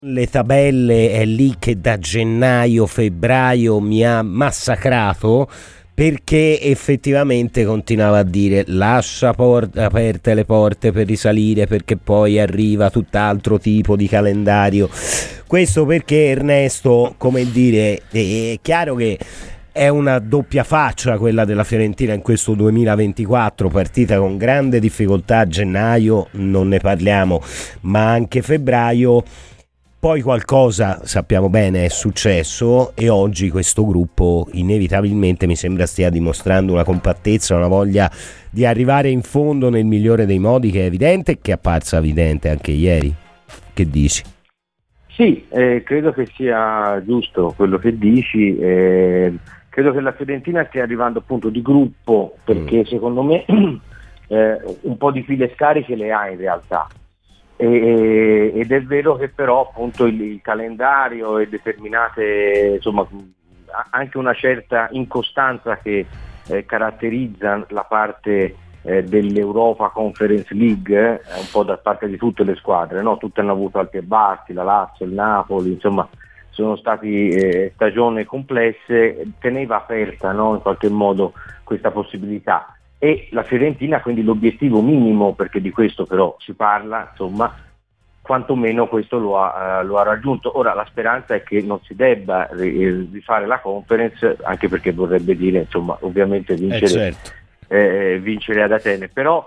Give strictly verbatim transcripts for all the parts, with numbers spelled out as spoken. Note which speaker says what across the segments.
Speaker 1: Le tabelle è lì che da gennaio, febbraio mi ha massacrato, perché effettivamente continuava a dire lascia por- aperte le porte per risalire, perché poi arriva tutt'altro tipo di calendario. Questo perché Ernesto, come dire, è chiaro che è una doppia faccia quella della Fiorentina in questo duemilaventiquattro, partita con grande difficoltà a gennaio, non ne parliamo, ma anche febbraio. Poi qualcosa, sappiamo bene, è successo e oggi questo gruppo inevitabilmente mi sembra stia dimostrando una compattezza, una voglia di arrivare in fondo nel migliore dei modi, che è evidente e che è apparsa evidente anche ieri. Che dici?
Speaker 2: Sì, eh, credo che sia giusto quello che dici, eh, credo che la Fiorentina stia arrivando appunto di gruppo, perché mm. secondo me eh, un po' di file scariche le ha in realtà. E, ed è vero che però appunto il, il calendario e determinate, insomma, anche una certa incostanza che eh, caratterizza la parte eh, dell'Europa Conference League, eh, un po' da parte di tutte le squadre, no? Tutte hanno avuto alti e bassi, la Lazio, il Napoli, insomma sono stati eh, stagioni complesse, teneva aperta, no? In qualche modo questa possibilità. E la Fiorentina quindi l'obiettivo minimo, perché di questo però si parla, insomma, quantomeno questo lo ha, uh, lo ha raggiunto. Ora la speranza è che non si debba rifare la Conference, anche perché vorrebbe dire, insomma, ovviamente vincere,
Speaker 1: eh certo.
Speaker 2: eh, vincere ad Atene, però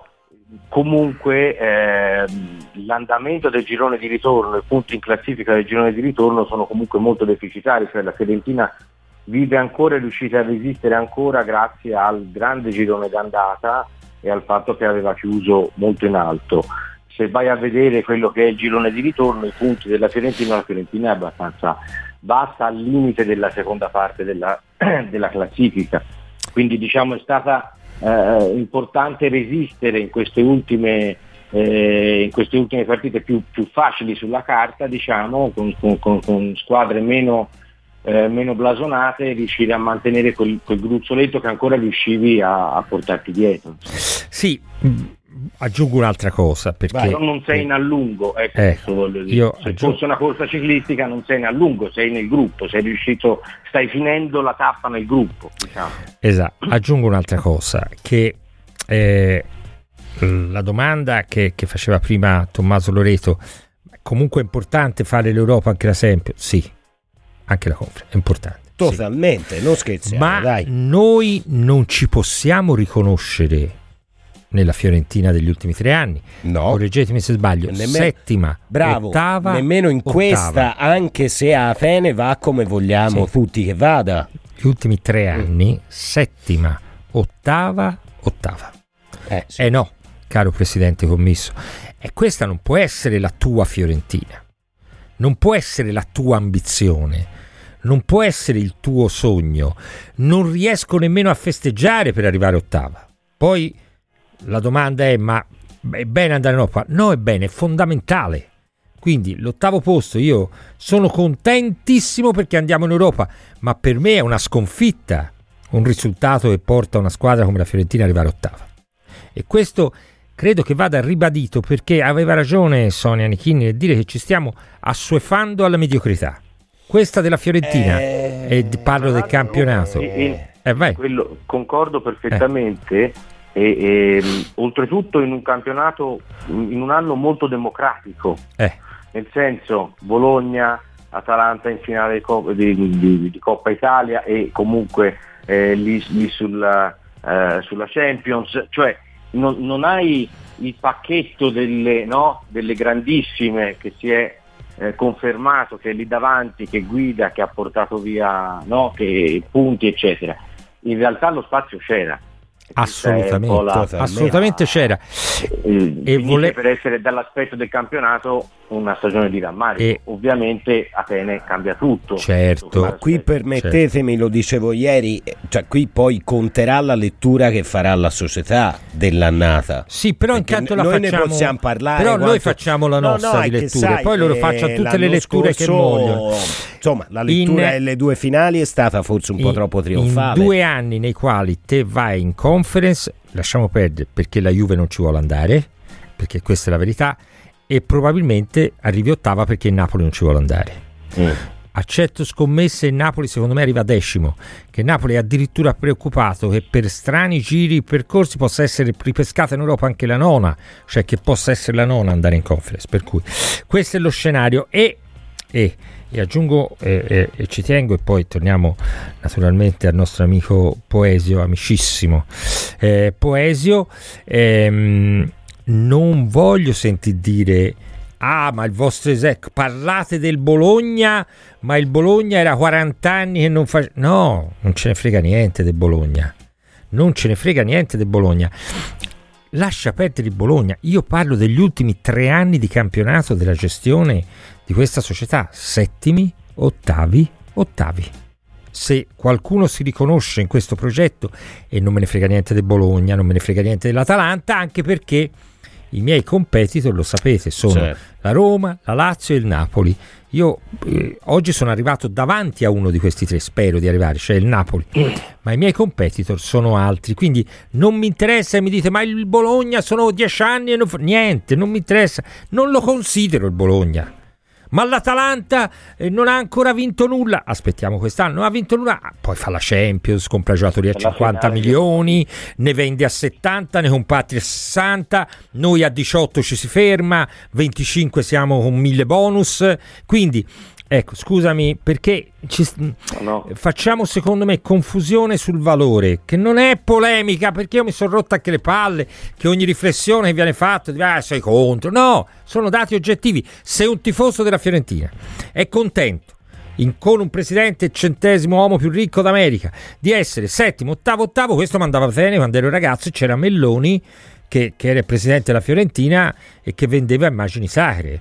Speaker 2: comunque eh, l'andamento del girone di ritorno, i punti in classifica del girone di ritorno sono comunque molto deficitari, cioè la Fiorentina vive ancora e è riuscita a resistere ancora grazie al grande girone d'andata e al fatto che aveva chiuso molto in alto. Se vai a vedere quello che è il girone di ritorno, i punti della Fiorentina, la Fiorentina è abbastanza bassa, al limite della seconda parte della, della classifica, quindi diciamo è stata eh, importante resistere in queste ultime eh, in queste ultime partite più, più facili sulla carta, diciamo, con, con, con squadre meno Eh, meno blasonate, riuscire a mantenere quel, quel gruzzoletto che ancora riuscivi a, a portarti dietro.
Speaker 3: Sì, aggiungo un'altra cosa, perché
Speaker 2: Beh, non sei in allungo, ecco,
Speaker 3: eh,
Speaker 2: questo voglio dire.
Speaker 3: Io
Speaker 2: se
Speaker 3: aggiungo...
Speaker 2: fosse una corsa ciclistica non sei in allungo, sei nel gruppo, sei riuscito, stai finendo la tappa nel gruppo, diciamo.
Speaker 3: Esatto, aggiungo un'altra cosa, che eh, la domanda che, che faceva prima Tommaso Loreto, comunque è importante fare l'Europa anche la Champions? Sì, anche la Conference è importante,
Speaker 1: totalmente, sì. Non scherziamo,
Speaker 3: ma
Speaker 1: dai.
Speaker 3: Noi non ci possiamo riconoscere nella Fiorentina degli ultimi tre anni,
Speaker 1: no,
Speaker 3: correggetemi se sbaglio, nemmeno, settima,
Speaker 1: bravo,
Speaker 3: ottava,
Speaker 1: nemmeno in
Speaker 3: ottava.
Speaker 1: Questa, anche se a Atene va come vogliamo, sì, tutti che vada.
Speaker 3: Gli ultimi tre anni, mm. settima, ottava, ottava.
Speaker 1: Eh, sì.
Speaker 3: eh no, caro presidente commisso, e questa non può essere la tua Fiorentina, non può essere la tua ambizione, non può essere il tuo sogno. Non riesco nemmeno a festeggiare per arrivare ottava. Poi la domanda è: ma è bene andare in Europa? No, è bene, è fondamentale. Quindi l'ottavo posto, io sono contentissimo perché andiamo in Europa, ma per me è una sconfitta un risultato che porta una squadra come la Fiorentina ad arrivare ottava. E questo credo che vada ribadito, perché aveva ragione Sonia Nichini nel dire che ci stiamo assuefando alla mediocrità. Questa della Fiorentina, eh, e parlo del campionato.
Speaker 2: Eh,
Speaker 3: eh, vai.
Speaker 2: Quello, concordo perfettamente. Eh. E, e, oltretutto in un campionato, in un anno molto democratico,
Speaker 3: eh.
Speaker 2: nel senso Bologna, Atalanta in finale di, di, di, di Coppa Italia e comunque eh, lì, lì sulla, eh, sulla Champions, cioè non, non hai il pacchetto delle, no, delle grandissime che si è eh, confermato, che è lì davanti, che guida, che ha portato via, no, che punti eccetera. In realtà lo spazio c'era.
Speaker 3: Assolutamente,
Speaker 2: la,
Speaker 3: assolutamente c'era.
Speaker 2: E, e vole... per essere dall'aspetto del campionato una stagione di rammarico. E... ovviamente Atene cambia tutto.
Speaker 3: Certo,
Speaker 1: ma qui permettetemi, certo. Lo dicevo ieri, cioè qui poi conterà la lettura che farà la società dell'annata.
Speaker 3: Sì, però
Speaker 1: perché
Speaker 3: intanto la
Speaker 1: noi
Speaker 3: facciamo.
Speaker 1: Ne possiamo parlare.
Speaker 3: Però
Speaker 1: quanto...
Speaker 3: noi facciamo la nostra
Speaker 1: no, no,
Speaker 3: di letture,
Speaker 1: sai,
Speaker 3: poi loro facciano tutte le letture
Speaker 1: scorso,
Speaker 3: che vogliono.
Speaker 1: Insomma, la lettura
Speaker 3: in...
Speaker 1: delle due finali è stata forse un po'
Speaker 3: in,
Speaker 1: troppo trionfale.
Speaker 3: In due anni nei quali te vai in Conference, lasciamo perdere perché la Juve non ci vuole andare, perché questa è la verità, e probabilmente arrivi ottava perché il Napoli non ci vuole andare. Mm. Accetto scommesse, il Napoli secondo me arriva decimo, che il Napoli è addirittura preoccupato che per strani giri percorsi possa essere ripescata in Europa anche la nona, cioè che possa essere la nona andare in Conference, per cui questo è lo scenario. E, e, e aggiungo e, e, e ci tengo, e poi torniamo naturalmente al nostro amico Poesio, amicissimo eh, Poesio, ehm, non voglio sentir dire ah, ma il vostro esec, parlate del Bologna, ma il Bologna era quaranta anni che non fa... No, non ce ne frega niente del Bologna. Non ce ne frega niente del Bologna. Lascia perdere il Bologna. Io parlo degli ultimi tre anni di campionato della gestione di questa società. Settimi, ottavi, ottavi. Se qualcuno si riconosce in questo progetto, e non me ne frega niente del Bologna, non me ne frega niente dell'Atalanta, anche perché i miei competitor, lo sapete, sono certo. la Roma, la Lazio e il Napoli. Io eh, oggi sono arrivato davanti a uno di questi tre, spero di arrivare, cioè il Napoli, ma i miei competitor sono altri, quindi non mi interessa. Mi dite ma il Bologna sono dieci anni e non fa... niente, non mi interessa, non lo considero il Bologna. Ma l'Atalanta eh, non ha ancora vinto nulla. Aspettiamo quest'anno, non ha vinto nulla. Poi fa la Champions, compra giocatori a cinquanta milioni, ne vende a settanta, ne compatti a sessanta. Noi a diciotto ci si ferma, venticinque siamo con mille bonus. Quindi, ecco, scusami, perché ci, no. facciamo secondo me confusione sul valore, che non è polemica, perché io mi sono rotto anche le palle che ogni riflessione che viene fatta di ah, sei contro. No, sono dati oggettivi. Se un tifoso della Fiorentina è contento in, con un presidente centesimo uomo più ricco d'America di essere settimo, ottavo, ottavo, questo mi andava bene quando ero ragazzo e c'era Melloni che, che era il presidente della Fiorentina e che vendeva immagini sacre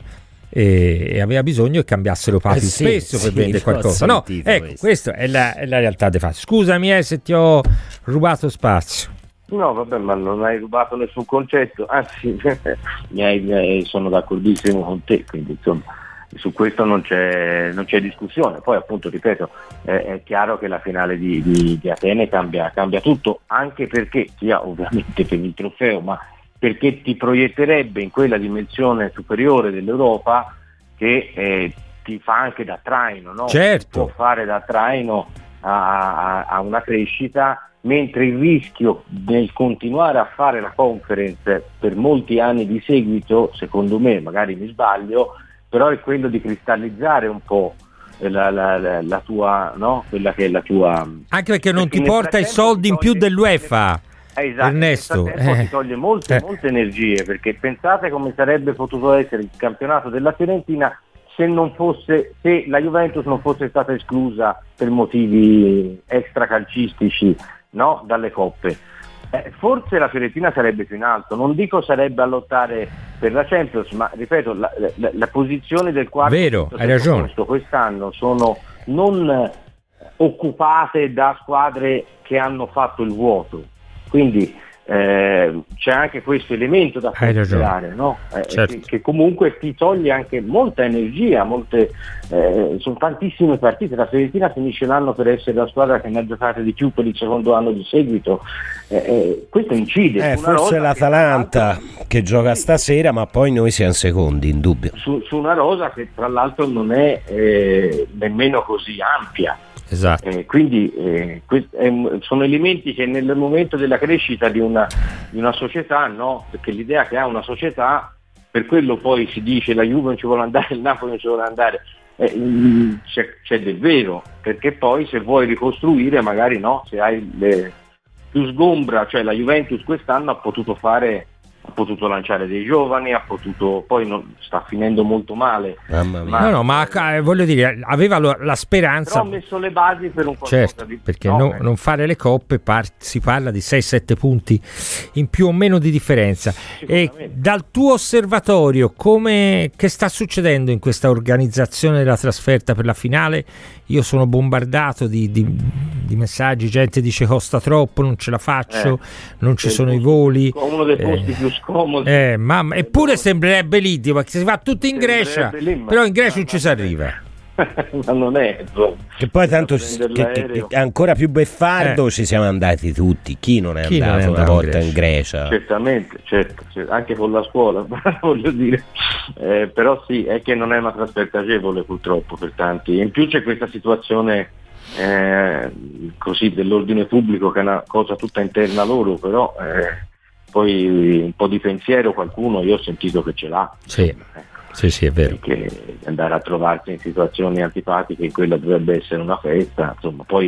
Speaker 3: e aveva bisogno che cambiassero papi eh sì, spesso per sì, vendere qualcosa. No, ecco, questo. questa è la, è la realtà dei fatti. Scusami eh, se ti ho rubato spazio.
Speaker 2: No, vabbè, ma non hai rubato nessun concetto, anzi mi hai, mi hai, sono d'accordissimo con te, quindi insomma su questo non c'è, non c'è discussione. Poi appunto, ripeto, eh, è chiaro che la finale di, di, di Atene cambia, cambia tutto, anche perché sia ovviamente per il trofeo, ma perché ti proietterebbe in quella dimensione superiore dell'Europa che eh, ti fa anche da traino, no?
Speaker 3: Certo.
Speaker 2: Può fare da traino a, a, a una crescita, mentre il rischio nel continuare a fare la conference per molti anni di seguito, secondo me, magari mi sbaglio, però è quello di cristallizzare un po' la, la, la, la tua, no? Quella che è la tua...
Speaker 3: Anche perché non perché ti porta i soldi in più dell'UEFA.
Speaker 2: Eh, esatto, Ernesto, eh, ti toglie molte, eh. molte energie, perché pensate come sarebbe potuto essere il campionato della Fiorentina se non fosse, se la Juventus non fosse stata esclusa per motivi extracalcistici, no, dalle coppe. Eh, forse la Fiorentina sarebbe più in alto, non dico sarebbe a lottare per la Champions, ma ripeto, la, la, la posizione del quarto
Speaker 3: Vero, hai ragione.
Speaker 2: quest'anno sono non occupate da squadre che hanno fatto il vuoto. Quindi eh, c'è anche questo elemento da considerare, no? eh, certo. che, che comunque ti toglie anche molta energia, molte, eh, sono tantissime partite. La Fiorentina finisce l'anno per essere la squadra che ne ha giocate di più per il secondo anno di seguito. Eh, eh, questo incide.
Speaker 1: Eh,
Speaker 2: su una
Speaker 1: forse
Speaker 2: rosa
Speaker 1: l'Atalanta che, che gioca stasera, ma poi noi siamo secondi, in dubbio.
Speaker 2: Su, su una rosa che tra l'altro non è eh, nemmeno così ampia.
Speaker 3: Esatto.
Speaker 2: Eh, quindi eh, que- eh, sono elementi che nel momento della crescita di una, di una società, no? Perché l'idea che ha una società, per quello poi si dice la Juve non ci vuole andare, il Napoli non ci vuole andare, eh, c'è, c'è del vero, perché poi se vuoi ricostruire magari no, se hai le, più sgombra, cioè la Juventus quest'anno ha potuto fare, ha potuto lanciare dei giovani, ha potuto, poi non, sta finendo molto male.
Speaker 3: Mamma mia. No, no, ma eh, voglio dire, aveva lo, la speranza.
Speaker 2: Però ha messo le basi per un qualcosa
Speaker 3: certo,
Speaker 2: di
Speaker 3: perché
Speaker 2: no,
Speaker 3: no, non fare le coppe par- si parla di sei sette punti in più o meno di differenza. E dal tuo osservatorio, come che sta succedendo in questa organizzazione della trasferta per la finale? Io sono bombardato di, di, di messaggi, gente dice costa troppo, non ce la faccio, eh, non ci sono i voli.
Speaker 2: Uno dei posti eh, più scomodi.
Speaker 3: Eh, mamma, eppure sembrerebbe l'Idio, perché si va tutto in Grecia, lì, però in Grecia non ci si arriva.
Speaker 2: ma non è
Speaker 1: che poi tanto che, che, che ancora più beffardo, eh. ci siamo andati tutti, chi non è
Speaker 3: chi
Speaker 1: andato,
Speaker 3: non è
Speaker 1: andato una volta
Speaker 3: in
Speaker 1: Grecia?
Speaker 3: in Grecia
Speaker 2: Certamente, certo, certo, anche con la scuola voglio dire, eh, però sì, è che non è una trasferta agevole purtroppo per tanti, in più c'è questa situazione eh, così dell'ordine pubblico che è una cosa tutta interna loro, però eh, poi un po' di pensiero qualcuno io ho sentito che ce l'ha.
Speaker 3: Sì, ecco. Sì, sì, è vero.
Speaker 2: Perché andare a trovarsi in situazioni antipatiche, in quella dovrebbe essere una festa, insomma, poi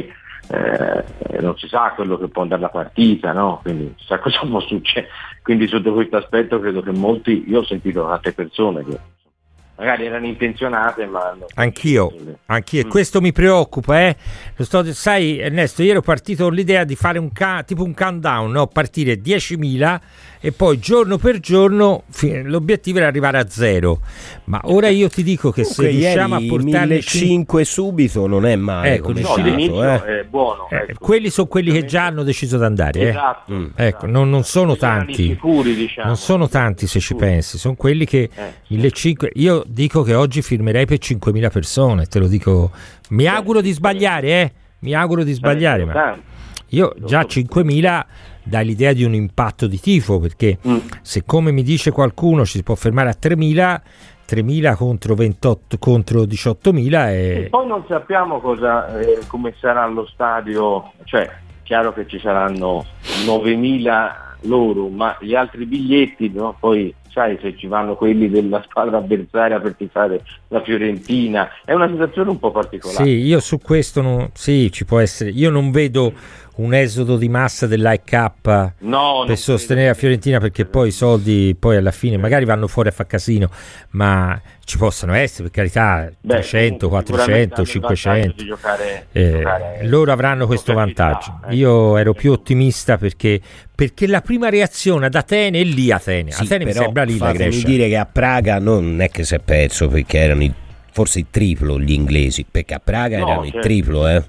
Speaker 2: eh, non si sa quello che può andare la partita, no? Quindi non si sa cosa può succedere. Quindi sotto questo aspetto credo che molti, io ho sentito tante persone che magari erano intenzionate, ma no.
Speaker 3: Anch'io, anch'io, e questo mi preoccupa, eh. Lo sto, sai Ernesto, io ero partito con l'idea di fare un ca- tipo un countdown, no? Partire diecimila e poi giorno per giorno fi- l'obiettivo era arrivare a zero. Ma ora io ti dico che
Speaker 1: comunque,
Speaker 3: se riusciamo a portarne
Speaker 1: millecinquecento subito non è male,
Speaker 3: ecco,
Speaker 1: come
Speaker 2: no,
Speaker 1: dato, eh.
Speaker 2: è buono,
Speaker 3: eh,
Speaker 2: ecco.
Speaker 3: quelli sono quelli che già hanno deciso di andare, eh.
Speaker 2: Esatto,
Speaker 1: Mm.
Speaker 3: Ecco,
Speaker 2: esatto.
Speaker 3: non, non sono
Speaker 2: Quelli
Speaker 3: tanti,
Speaker 2: sicuri, diciamo.
Speaker 3: non sono tanti se ci
Speaker 2: Sicuri.
Speaker 3: pensi, sono quelli che
Speaker 2: Eh.
Speaker 3: millecinquecento, io dico che oggi firmerei per cinquemila persone, te lo dico, mi auguro di sbagliare, eh, mi auguro di sbagliare, ma io già cinquemila dà l'idea di un impatto di tifo, perché
Speaker 2: Mm.
Speaker 3: se come mi dice qualcuno ci si può fermare a tremila, tremila contro ventotto contro diciottomila
Speaker 2: E
Speaker 3: e
Speaker 2: poi non sappiamo cosa, eh, come sarà lo stadio, cioè chiaro che ci saranno novemila loro, ma gli altri biglietti, no? Poi sai, se ci vanno quelli della squadra avversaria per tifare la Fiorentina, è una situazione un po' particolare.
Speaker 3: sì, io su questo non, sì, ci può essere, io non vedo un esodo di massa dell'A K
Speaker 2: No,
Speaker 3: per
Speaker 2: non
Speaker 3: sostenere la Fiorentina, perché poi i soldi poi alla fine magari vanno fuori a far casino, ma ci possono essere, per carità,
Speaker 2: Beh,
Speaker 3: trecento,
Speaker 2: comunque,
Speaker 3: quattrocento,
Speaker 2: sicuramente hanno il vantaggio
Speaker 3: cinquecento,
Speaker 2: di giocare-
Speaker 3: eh,
Speaker 2: giocare
Speaker 3: loro avranno questo
Speaker 2: località,
Speaker 3: vantaggio.
Speaker 2: eh.
Speaker 3: Io ero più ottimista perché, perché la prima reazione ad Atene è lì Atene,
Speaker 1: Sì,
Speaker 3: Atene mi
Speaker 1: però
Speaker 3: sembra lì la
Speaker 1: fatemi
Speaker 3: Grecia.
Speaker 1: dire che a Praga non è che si è perso, perché erano i, forse il triplo gli inglesi, perché a Praga
Speaker 2: No,
Speaker 1: erano
Speaker 2: certo.
Speaker 1: il triplo, eh.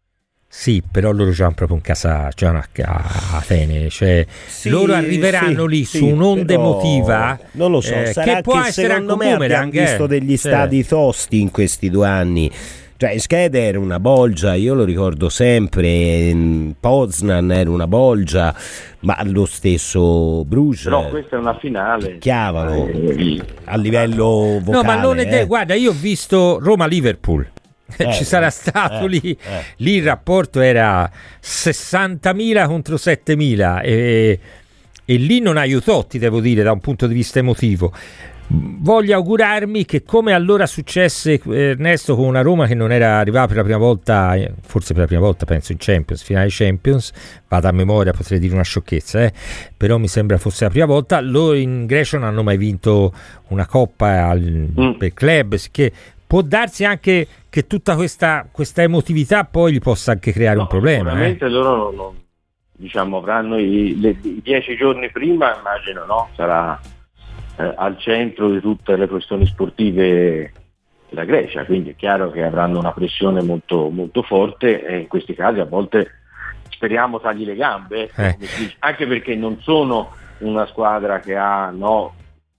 Speaker 3: Sì, però loro giocano proprio in casa, cioè a, a Atene, cioè
Speaker 1: Sì,
Speaker 3: loro arriveranno
Speaker 1: sì,
Speaker 3: lì
Speaker 1: sì,
Speaker 3: su un'onda
Speaker 1: però
Speaker 3: emotiva,
Speaker 1: non lo so,
Speaker 3: eh,
Speaker 1: sarà
Speaker 3: che può
Speaker 1: che
Speaker 3: essere
Speaker 1: secondo
Speaker 3: anche
Speaker 1: me
Speaker 3: un boomerang,
Speaker 1: abbiamo visto
Speaker 3: eh.
Speaker 1: degli
Speaker 3: Cioè,
Speaker 1: stadi tosti in questi due anni. Cioè Schede era una bolgia, io lo ricordo sempre, Poznan era una bolgia, ma lo stesso Bruges
Speaker 2: Però questa è una finale.
Speaker 1: picchiavano
Speaker 2: Eh,
Speaker 1: a livello vocale.
Speaker 3: no, ma non è de-
Speaker 1: eh.
Speaker 3: guarda, io ho visto Roma-Liverpool.
Speaker 1: Eh,
Speaker 3: Ci sarà
Speaker 1: eh,
Speaker 3: stato
Speaker 1: eh,
Speaker 3: lì,
Speaker 1: eh.
Speaker 3: lì il rapporto era sessantamila contro settemila e, e lì non aiutò, ti devo dire, da un punto di vista emotivo. Voglio augurarmi che, come allora successe, Ernesto, con una Roma che non era arrivata per la prima volta, forse per la prima volta penso in Champions, finale Champions, vado a memoria, potrei dire una sciocchezza, eh? Però mi sembra fosse la prima volta. Loro in Grecia non hanno mai vinto una coppa al,
Speaker 2: Mm.
Speaker 3: per club, che può darsi anche che tutta questa, questa emotività poi gli possa anche creare
Speaker 2: no,
Speaker 3: un problema. Eh?
Speaker 2: Sicuramente loro non, non- diciamo, avranno i, le- i dieci giorni prima, immagino, no? Sarà eh, al centro di tutte le questioni sportive della Grecia, quindi è chiaro che avranno una pressione molto, molto forte e in questi casi a volte speriamo tagli le gambe, ecco,
Speaker 3: Eh.
Speaker 2: come si dice. Anche perché non sono una squadra che ha no,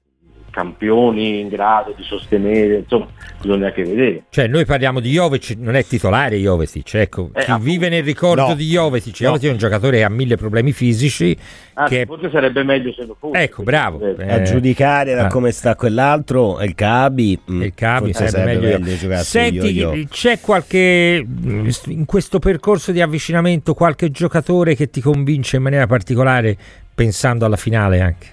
Speaker 2: campioni in grado di sostenere, insomma bisogna anche vedere.
Speaker 3: Cioè noi parliamo di Jovetic, non è titolare Jovetic, ecco,
Speaker 2: Eh,
Speaker 3: chi
Speaker 2: appunto.
Speaker 3: vive nel ricordo
Speaker 1: No.
Speaker 3: di Jovetic,
Speaker 1: No.
Speaker 3: Jovetic è un giocatore che ha mille problemi fisici,
Speaker 2: Anzi,
Speaker 3: che
Speaker 2: forse sarebbe meglio se lo fosse.
Speaker 3: ecco, bravo.
Speaker 2: Eh,
Speaker 3: Eh,
Speaker 1: A giudicare da
Speaker 3: ah.
Speaker 1: come sta quell'altro, il Cabi, mm,
Speaker 3: il Cabi
Speaker 1: forse
Speaker 3: sarebbe meglio.
Speaker 1: giocasse
Speaker 3: Senti,
Speaker 1: io-io.
Speaker 3: c'è qualche in questo percorso di avvicinamento qualche giocatore che ti convince in maniera particolare, pensando alla finale anche?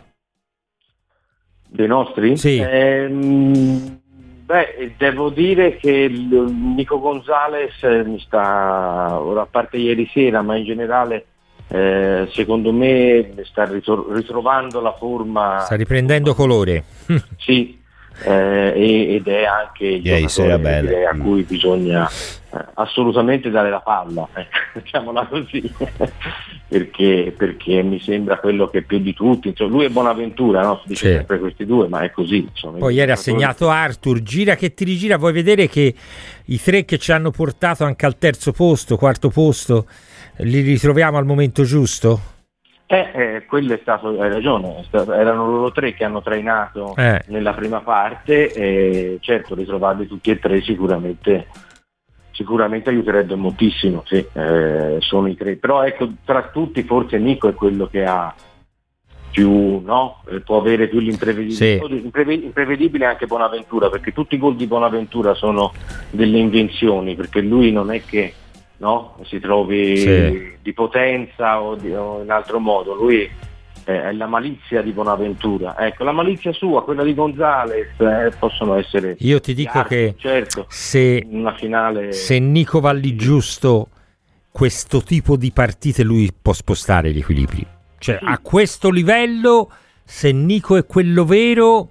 Speaker 2: Dei nostri?
Speaker 3: Sì.
Speaker 2: Ehm, beh, devo dire che il Nico Gonzalez eh, mi sta, ora a parte ieri sera, ma in generale eh, secondo me sta ritro- ritrovando la forma.
Speaker 3: Sta riprendendo colore.
Speaker 2: Sì, eh, e- ed è anche il
Speaker 1: Ieri sera
Speaker 2: giocatore,
Speaker 1: bene.
Speaker 2: direi, a
Speaker 1: Mm.
Speaker 2: cui bisogna eh, assolutamente dare la palla, eh, diciamola così, perché, perché mi sembra quello che più di tutti, insomma, lui è Bonaventura, no? Si dice
Speaker 3: Sì.
Speaker 2: sempre questi due, ma è così. Insomma,
Speaker 3: Poi
Speaker 2: i
Speaker 3: ieri ha
Speaker 2: giocatori-
Speaker 3: segnato Arthur, gira che ti rigira, vuoi vedere che i tre che ci hanno portato anche al terzo posto, quarto posto, li ritroviamo al momento giusto?
Speaker 2: Eh, eh, quello è stato, hai ragione, è stato, erano loro tre che hanno trainato
Speaker 3: eh.
Speaker 2: nella prima parte e certo ritrovarli tutti e tre sicuramente sicuramente aiuterebbe moltissimo, sì, eh, sono i tre, però ecco tra tutti forse Nico è quello che ha più, no? Eh, può avere più l'imprevedibile,
Speaker 3: sì.
Speaker 2: Impreve- imprevedibile anche Bonaventura, perché tutti i gol di Bonaventura sono delle invenzioni, perché lui non è che no? si trovi
Speaker 3: sì.
Speaker 2: di potenza o, di, o in altro modo, lui eh, è la malizia di Bonaventura, ecco la malizia sua, quella di Gonzalez eh, possono essere
Speaker 3: io ti dico
Speaker 2: arti,
Speaker 3: che
Speaker 2: certo,
Speaker 3: se,
Speaker 2: in una finale
Speaker 3: se Nico Valligiusto questo tipo di partite lui può spostare gli equilibri, cioè
Speaker 2: sì.
Speaker 3: a questo livello se Nico è quello vero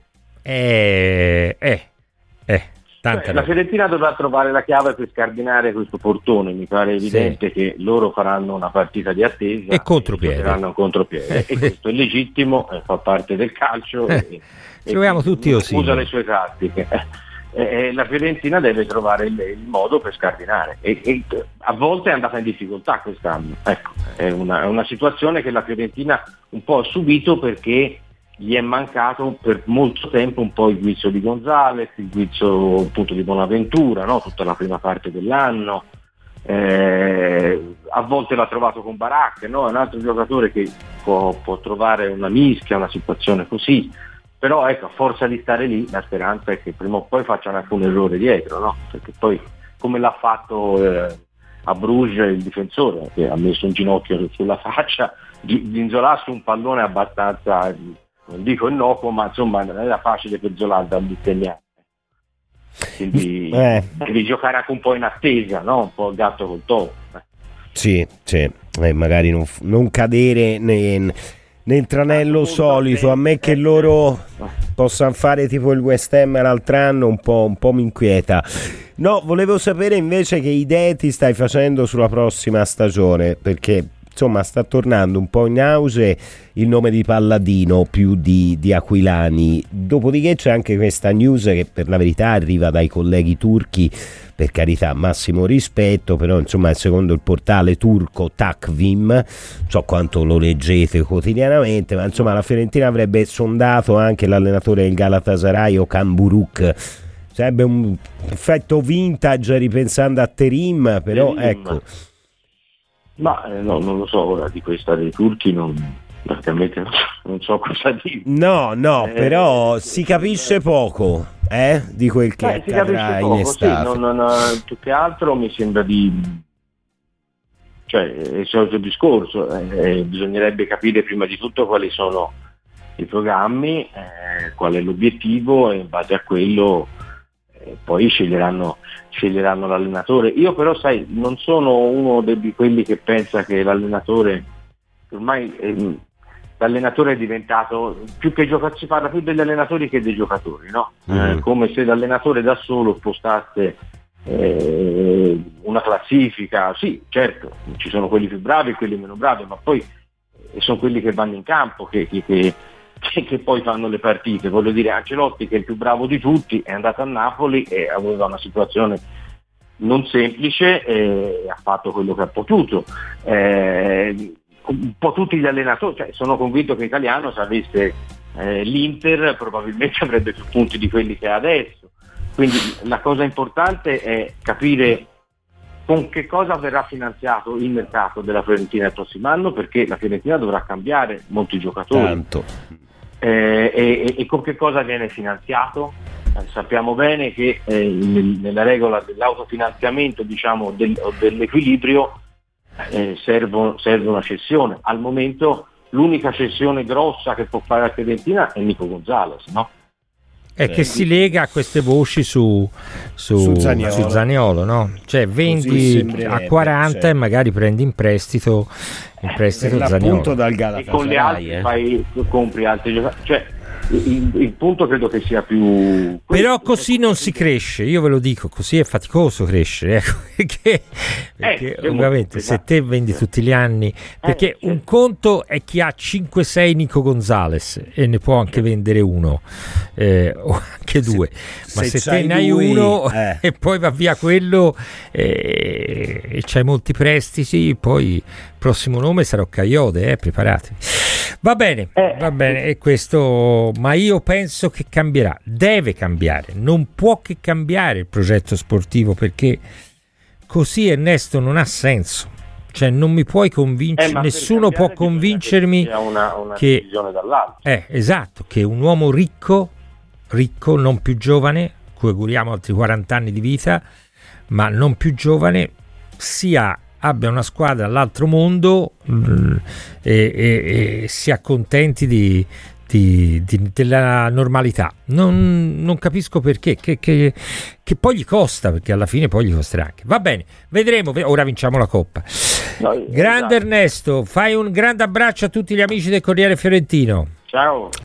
Speaker 3: è eh, eh,
Speaker 2: Cioè, la Fiorentina dovrà trovare la chiave per scardinare questo portone, mi pare evidente sì. che loro faranno una partita di attesa
Speaker 3: e contropiede,
Speaker 2: e un contropiede.
Speaker 3: Eh,
Speaker 2: e questo è legittimo, eh, fa parte del calcio
Speaker 3: eh,
Speaker 2: e,
Speaker 3: troviamo
Speaker 2: e
Speaker 3: tutti
Speaker 2: usa
Speaker 3: Osimhen.
Speaker 2: le sue tattiche e, e la Fiorentina deve trovare il, il modo per scardinare e, e a volte è andata in difficoltà quest'anno, ecco, è una, è una situazione che la Fiorentina un po' ha subito perché gli è mancato per molto tempo un po' il guizzo di Gonzalez, il guizzo appunto di Bonaventura, no? Tutta la prima parte dell'anno, eh, a volte l'ha trovato con Baracche, no? È un altro giocatore che può, può trovare una mischia, una situazione così, però ecco, a forza di stare lì la speranza è che prima o poi facciano anche un errore dietro, no? Perché poi come l'ha fatto eh, a Bruges il difensore che ha messo un ginocchio sulla faccia, Zinzolà su un pallone abbastanza, non dico innocuo, ma insomma non era facile per Zola da disegnare, quindi
Speaker 1: eh.
Speaker 2: devi giocare anche un po' in attesa, no? Un po' il gatto col topo.
Speaker 1: Sì, sì. Eh, magari non, non cadere nel, nel tranello solito. A me che loro possano fare tipo il West Ham l'altro anno un po', un po' mi inquieta. No, volevo sapere invece che idee ti stai facendo sulla prossima stagione, perché insomma sta tornando un po' in auge il nome di Palladino più di, di Aquilani, dopodiché c'è anche questa news che per la verità arriva dai colleghi turchi, per carità massimo rispetto, però insomma secondo il portale turco Takvim, non so quanto lo leggete quotidianamente, ma insomma la Fiorentina avrebbe sondato anche l'allenatore del Galatasaray Okan Buruk, sarebbe un effetto vintage ripensando a Terim, però Terim. ecco
Speaker 2: Ma eh, no, non lo so ora di questa dei turchi, non, praticamente non so, non so cosa dire.
Speaker 1: No, no,
Speaker 2: eh,
Speaker 1: però si capisce poco eh, di quel che
Speaker 2: eh,
Speaker 1: accadrà in estate.
Speaker 2: Sì, non, non, più che altro mi sembra di... cioè è il solito discorso, eh, bisognerebbe capire prima di tutto quali sono i programmi, eh, qual è l'obiettivo e in base a quello eh, poi sceglieranno sceglieranno l'allenatore. Io però sai, non sono uno di quelli che pensa che l'allenatore ormai eh, l'allenatore è diventato più che giocatore, si parla più degli allenatori che dei giocatori, no? Mm. Eh, come se l'allenatore da solo spostasse eh, una classifica. Sì, certo, ci sono quelli più bravi e quelli meno bravi, ma poi eh, sono quelli che vanno in campo che, che, che che poi fanno le partite. Voglio dire, Ancelotti, che è il più bravo di tutti, è andato a Napoli e aveva una situazione non semplice e ha fatto quello che ha potuto. Eh, un po' tutti gli allenatori, cioè, sono convinto che Italiano, se avesse eh, l'Inter, probabilmente avrebbe più punti di quelli che ha adesso. Quindi la cosa importante è capire con che cosa verrà finanziato il mercato della Fiorentina il prossimo anno, perché la Fiorentina dovrà cambiare molti giocatori.
Speaker 1: Tanto.
Speaker 2: Eh, e, e con che cosa viene finanziato? Eh, sappiamo bene che eh, nel, nella regola dell'autofinanziamento, diciamo, del, dell'equilibrio eh, serve, serve una cessione. Al momento l'unica cessione grossa che può fare la Fiorentina è Nico Gonzalez, no?
Speaker 3: È che si lega a queste voci su, su, su Zaniolo, su Zaniolo, no? Cioè vendi a quaranta cioè. E magari prendi in prestito in prestito
Speaker 1: per
Speaker 3: Zaniolo
Speaker 1: dal Galatasaray,
Speaker 2: e con le altre
Speaker 1: eh.
Speaker 2: fai, compri altri giocatori, cioè il, il punto credo che sia più...
Speaker 3: Però così non si cresce, io ve lo dico, così è faticoso crescere, ecco, perché, perché
Speaker 2: eh,
Speaker 3: ovviamente se te vendi tutti gli anni, perché
Speaker 2: eh, certo.
Speaker 3: un conto è chi ha cinque sei Nico Gonzalez e ne può anche vendere uno eh, o anche due, se, ma se, se te ne hai lui, uno eh. e poi va via quello eh, e c'hai molti prestiti, poi il prossimo nome sarà Coyote, eh, preparatevi. Va bene, eh. va bene, e questo, ma io penso che cambierà, deve cambiare, non può che cambiare il progetto sportivo, perché così, Ernesto, non ha senso. Cioè non mi puoi convincere, eh, nessuno può convincermi
Speaker 2: che una, una
Speaker 3: che
Speaker 2: dall'altro.
Speaker 3: Eh, esatto, che un uomo ricco, ricco, non più giovane, cui auguriamo altri quaranta anni di vita, ma non più giovane, sia abbia una squadra all'altro mondo mh, e, e, e si accontenti di, di, di, della normalità. Non, non capisco perché, che, che, che poi gli costa, perché alla fine poi gli costerà anche. Va bene, vedremo, ora vinciamo la Coppa. No, grande esatto. Ernesto, fai un grande abbraccio a tutti gli amici del Corriere Fiorentino.
Speaker 2: Ciao.